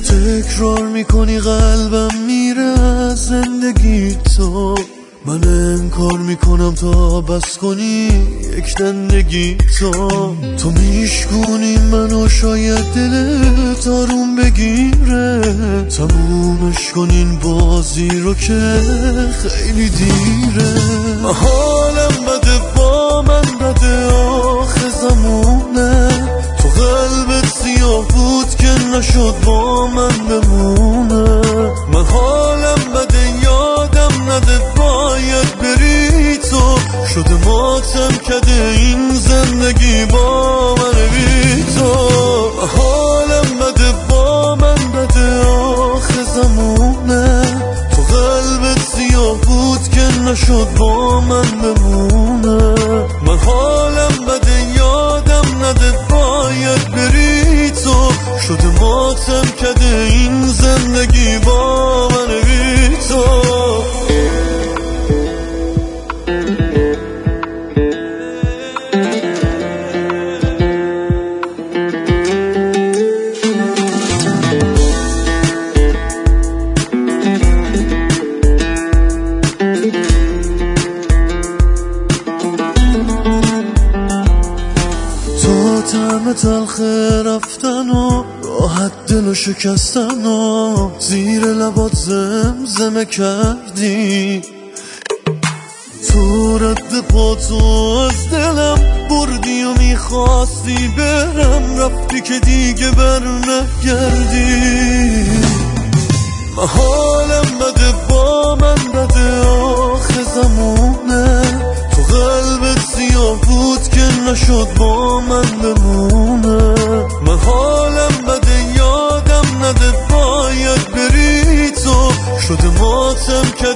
تکرار میکنی قلبم میره از زندگی تو، من انکار میکنم تا بس کنی یک دندگی تو میشکونی منو شاید دلت آروم بگیره، تمومش کنین بازی رو که خیلی دیره. حالم بده با من بده آخه زمونه، تو قلبت سیاه بود که نشد با من بمونه. من حالم بده یادم نده باید بری تو، شده ماتم کده این زندگی با من بی تو. حالم بده با من بده آخه زمونه، تو قلبت سیاه بود که نشد با من بمونه. من حالم بده یادم نده باید بری تو، شده ماتم کده این زندگی با من بی تو. طعم تلخ رفتن و راحت دل و شکستن و زیر لبات زمزمه کردی، تو رد پاتو از دلم بردی و میخواستی برم، رفتی که دیگه بر نگردی. من حالم بده با من بده آخه زمونه، تو قلبت سیاه بود که نشد با من بمونه. من حالم بده یادم نده باید بری تو، شده ماتم که